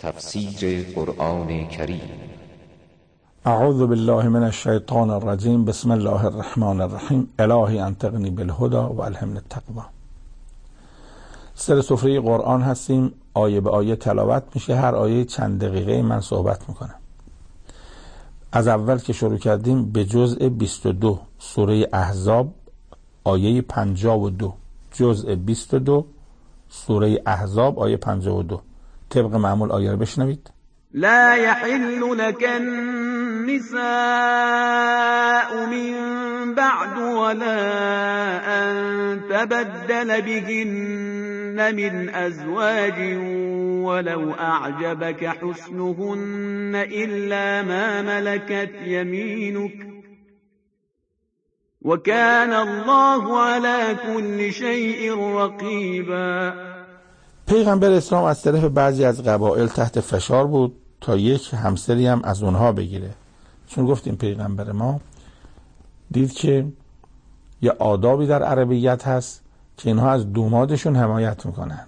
تفسیر قرآن کریم. اعوذ بالله من الشیطان الرجیم. بسم الله الرحمن الرحیم. الهی انطقنی بالهدی و الهمنی التقوی. سر سفره قرآن هستیم، آیه به آیه تلاوت میشه. هر آیه چند دقیقه من صحبت میکنم. از اول که شروع کردیم به جزء 22 سوره احزاب آیه 52. جزء 22 سوره احزاب آیه 52. طبق معمول آیه رو بشنوید. لا يحل لك النساء من بعد ولا أن تبدل بهن من أزواج ولو أعجبك حسنهن إلا ما ملكت يمينك وكان الله على كل شيء رقيبا. پیغمبر اسلام از طرف بعضی از قبایل تحت فشار بود تا یک همسری هم از اونها بگیره، چون گفتیم پیغمبر ما دید که یه آدابی در عربیت هست که اینها از دومادشون حمایت میکنن،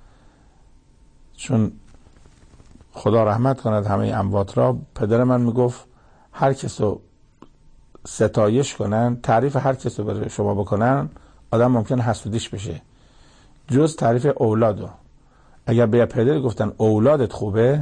چون خدا رحمت کند همه اموات را. پدر من میگفت هر کسو ستایش کنن، تعریف هر کسو برای شما بکنن، آدم ممکن حسودیش بشه، جز تعریف اولادو. اگر به پدر گفتن اولادت خوبه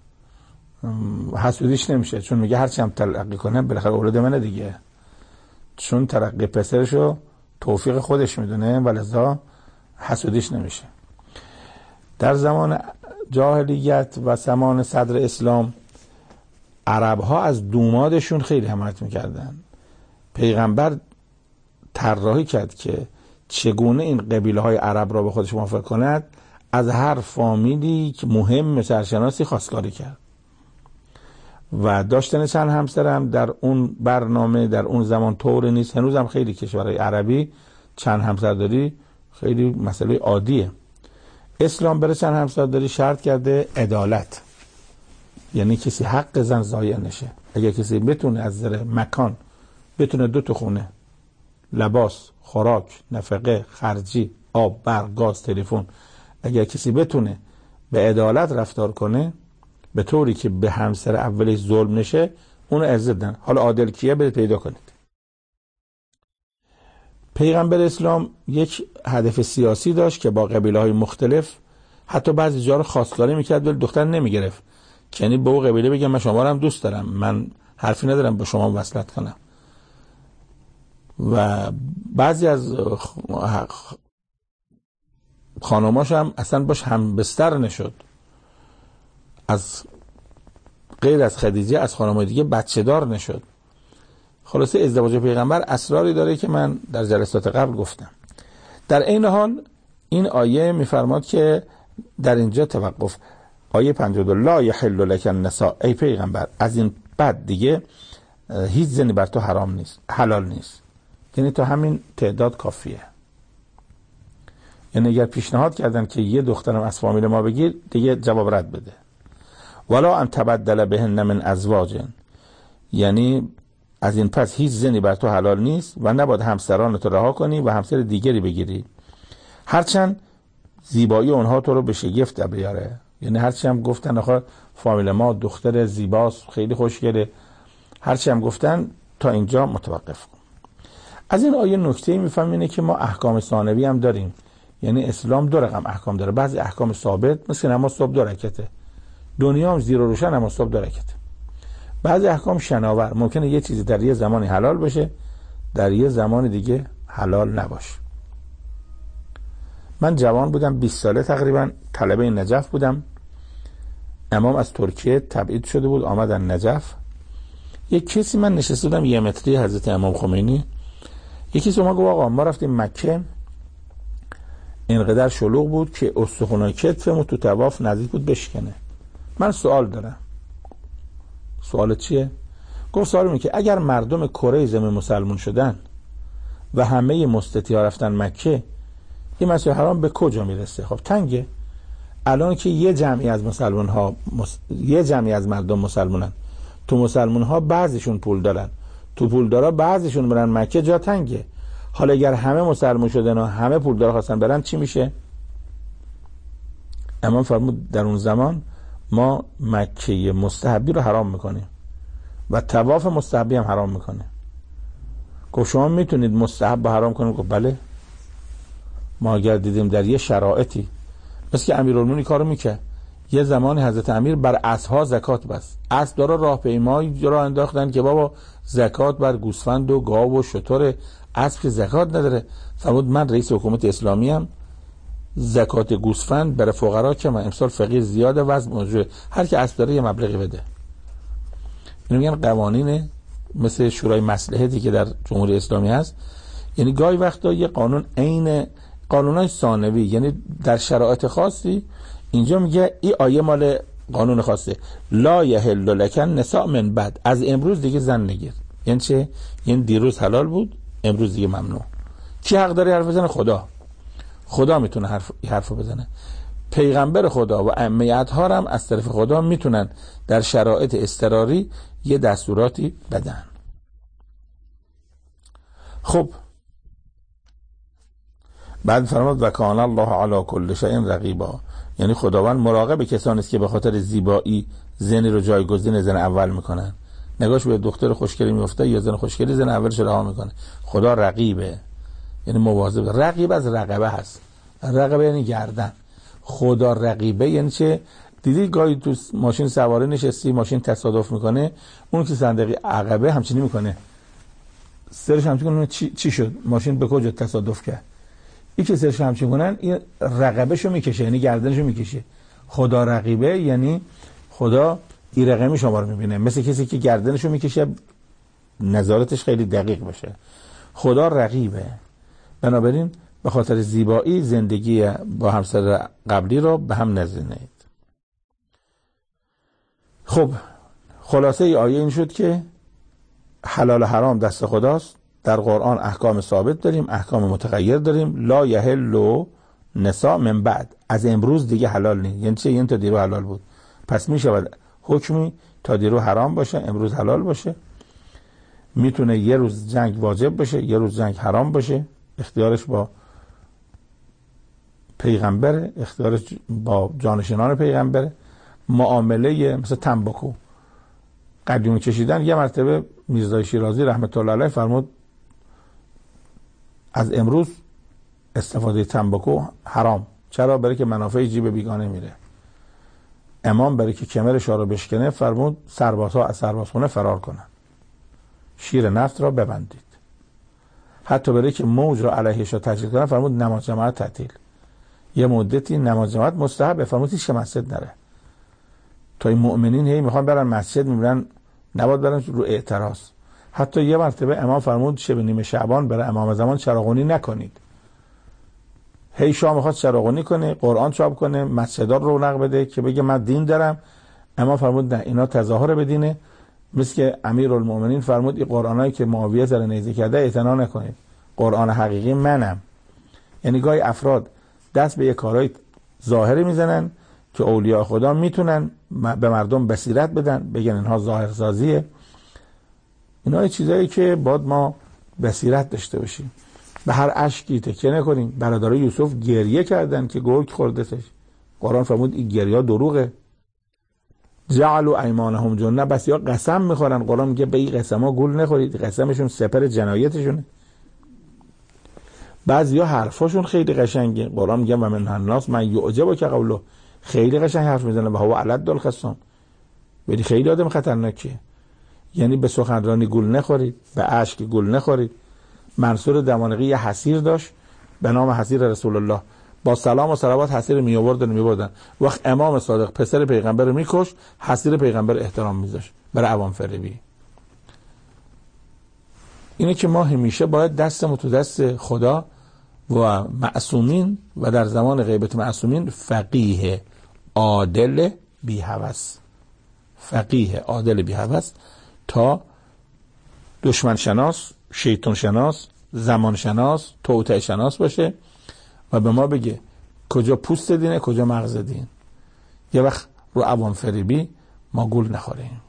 حسودیش نمیشه، چون میگه هرچی هم ترقی کنه بالاخره اولاد منه دیگه، چون ترقی پسرشو توفیق خودش میدونه و لذا حسودیش نمیشه. در زمان جاهلیت و زمان صدر اسلام عربها از دومادشون خیلی حمایت میکردن. پیغمبر طراحی کرد که چگونه این قبیله های عرب را به خودش موافق کند. از هر فامیلی که مهم سرشناسی خواستگاری کرد و داشتن چند همسر هم در اون برنامه در اون زمان طور نیست. هنوز هم خیلی کشورهای عربی چند همسرداری خیلی مسئله عادیه. اسلام برای چند همسرداری شرط کرده عدالت، یعنی کسی حق زن ضایع نشه. اگر کسی بتونه از نظر مکان بتونه 2 خونه، لباس، خوراک، نفقه، خرجی، آب، برق، گاز، تلفن، اگر کسی بتونه به عدالت رفتار کنه به طوری که به همسر اولش ظلم نشه، اونو عزت دن. حالا عادل کیه برید پیدا کنید. پیغمبر اسلام یک هدف سیاسی داشت که با قبیله‌های مختلف حتی بعضی جا رو خواستگاری میکرد ولی دختر نمیگرفت، یعنی به اون قبیله بگم من شما رو هم دوست دارم، من حرفی ندارم با شما وصلت کنم. و بعضی از خانماش هم اصلا باش هم بستر نشد. از غیر از خدیجه از خانمای دیگه بچه دار نشد. خلاصه ازدواج پیغمبر اسراری داره که من در جلسات قبل گفتم. در این حال این آیه میفرماد که در اینجا توقف. آیه 52 لا یحل لک النساء، ای پیغمبر از این بعد دیگه هیچ زنی بر تو حرام نیست، حلال نیست، یعنی تو همین تعداد کافیه. یعنی اگر پیشنهاد کردن که یه دخترم از فامیل ما بگیر، دیگه جواب رد بده. ولا ان تبدل بهن من ازواج، یعنی از این پس هیچ زنی بر تو حلال نیست و نباید همسرانتو رها کنی و همسر دیگری بگیری، هرچند زیبایی اونها تو رو به شگفت در بیاره. یعنی هرچی هم گفتن آخه فامیل ما دختر زیباست، خیلی خوشگله، هرچی هم گفتن تا اینجا متوقف کن. از این آیه نکته میفهمیم اینه که ما احکام ثانوی هم داریم. یعنی اسلام 2 رقم احکام داره. بعضی احکام ثابت مثل نماز صبح 2 رکعته، دنیا هم زیر و روشن نماز صبح 2 رکعته. بعضی احکام شناور، ممکنه یه چیزی در یه زمانی حلال بشه در یه زمان دیگه حلال نباشه. من جوان بودم، 20 ساله تقریبا، طلبه نجف بودم. امام از ترکیه تبعید شده بود آمدن نجف. یک کسی من نشسته بودم یه متری حضرت امام خمینی، یکی سوما گفت آقا ما رفتیم مکه، اینقدر شلوغ بود که استخونای کتفمو تو طواف نزدیک بود بشکنه. من سوال دارم. سوال چیه؟ گفت سوال اینه که اگر مردم کره زمین مسلمان شدن و همه مستطیعا رفتن مکه، این مسجد حرام به کجا میرسه؟ خب تنگه. الان که یه جمعی از مسلمان ها یه جمعی از مردم مسلمانن، تو مسلمان ها بعضیشون پول دارن، تو پول دارا بعضیشون برن مکه، جا تنگه. حالا اگر همه مسلمان شدن و همه پولدار خواستن برن چی میشه؟ امام فرمود در اون زمان ما مکه مستحبی رو حرام میکنیم و طواف مستحبی هم حرام میکنیم. گفت شما میتونید مستحب حرام کنید؟ گفت بله. ما اگر دیدیم در یه شرایطی، مثل که امیرالمومنین کارو میکرد، یه زمانی حضرت امیر بر اسب‌ها زکات بست، اسب داره راهپیمایی را انداختن که بابا زکات بر گوسفند و گاو و شتر، اسب که زکات نداره. فرمود من رئیس حکومت اسلامی ام، زکات گوسفند برای فقرا که من امسال فقیر زیاده، وضع موجوده، هر کی اسب داره یه مبلغی بده. اینو میگن قوانین مثل شورای مصلحتی که در جمهوری اسلامی هست. یعنی گاهی وقتا یه قانون عین قانونای ثانوی، یعنی در شرایط خاصی. اینجا میگه این آیه مال قانون خاصه، لا یحل لک النساء من بعد، از امروز دیگه زن نگیر. یعنی چه؟ یعنی دیروز حلال بود، امروز دیگه ممنوع. کی حق داره حرف بزنه؟ خدا میتونه حرف بزنه. پیغمبر خدا و ائمه اطهار هم از طرف خدا میتونن در شرایط اضطراری یه دستوراتی بدن. خب بعد فرمود و کان الله علی کل شیء رقیبا، یعنی خداوند مراقب کسانی است که به خاطر زیبایی زنی رو جایگزین زن اول میکنن. نگاش به دختر خوشگلی میفته یا زن خوشگلی زن اولش رها میکنه. خدا رقیبه، یعنی مواظب. رقیب از رقبه هست، رقبه یعنی گردن. خدا رقیبه یعنی چه؟ دیدی گاهی تو ماشین سواره نشستی، ماشین تصادف میکنه، اون که صندلی عقبه همچینی میکنه، سرش همچین کنه، چی شد؟ ماشین به کجا تصادف کرد؟ این که سرش همچین کنن، این رقبهشو میکشه، یعنی گردنشو میکشه. خدا رقیبه یعنی خدا این رقمی شما رو میبینه، مثل کسی که گردنشو میکشه، نظارتش خیلی دقیق باشه. خدا رقیبه. بنابراین به خاطر زیبایی زندگی با همسر قبلی رو به هم نزنید. خب خلاصه ای آیه این شد که حلال و حرام دست خداست. در قرآن احکام ثابت داریم، احکام متغیر داریم. لا یحل نساء من بعد، از امروز دیگه حلال نیست. یعنی چه؟ یعنی تا دیرو حلال بود، پس میشود حکمی تا دیرو حرام باشه امروز حلال باشه. میتونه یه روز جنگ واجب باشه، یه روز جنگ حرام باشه. اختیارش با پیغمبره، اختیارش با جانشینان پیغمبره. معامله مثل تنباکو قدیون کشیدن، یه مرتبه میرزای شیرازی رحمت الله علیه فرمود از امروز استفاده تنباکو حرام. چرا؟ برای که منافع جیب بیگانه میره. امام برای که کمرش رو بشکنه فرمود سربازها از سربازخونه فرار کنن، شیر نفت را ببندید. حتی برای که موج را علیهش را تجلیل کنن فرمود نماز جماعت تعطیل. یه مدتی نماز جماعت مستحب، فرمود هیچ که مسجد نره. تا این مؤمنین هی میخوان برن مسجد، میبینن نباید برن رو اعتراض. حتی یه مرتبه امام فرمود شب نیمه شعبان برای امام زمان چراغونی نکنید. هی شاه میخواد چراغونی کنه، قرآن چاپ کنه، مسجدها رو رونق بده که بگه من دین دارم. امام فرمود نه، اینا تظاهر بدینه. مثل که امیرالمومنین فرمود این قرآنایی که معاویه زره نیزه کرده اعتنا نکنید، قرآن حقیقی منم. یعنی گاهی افراد دست به یه کارهای ظاهری میزنن که اولیاء خدا میتونن به مردم بصیرت بدن، بگن اینها ظاهرسازیه. اینا چیزایی که باید ما بصیرت داشته باشیم. به هر اشکی تکیه نکنیم. برادرای یوسف گریه کردن که گرگ خوردتش. قرآن فرمود این گریه دروغه. جعلوا ایمانهم جنة، بس یا قسم میخورن. قرآن میگه به این قسما گول نخورید، قسمشون سپر جنایتشونه. بعضیا حرفاشون خیلی قشنگه. قرآن میگه و من الناس من یعجبک قوله، خیلی قشنگ حرف میزنه و هو علد الخصام، ولی خیلی آدم خطرناکه. یعنی به سخنرانی گول نخورید، به اشک گول نخورید. منصور دمانقی یه حصیر داشت به نام حصیر رسول الله، با سلام و صلوات حصیر می آوردن. وقت امام صادق پسر پیغمبر رو میکش، حصیر پیغمبر احترام میذاشت برای عوام فریبی. اینه که ما همیشه باید دستمون تو دست خدا و معصومین و در زمان غیبت معصومین فقیه عادل بی هوس، فقیه عادل بی هوس تا دشمن شناس، شیطان شناس، زمان شناس، توطئه شناس باشه و به ما بگه کجا پوست دینه کجا مغز دین. یه وقت رو عوام فریبی ما گول نخوریم.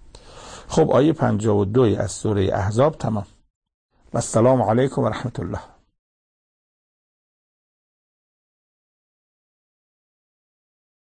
خب آیه 52 از سوره احزاب تمام. و السلام علیکم و رحمت الله.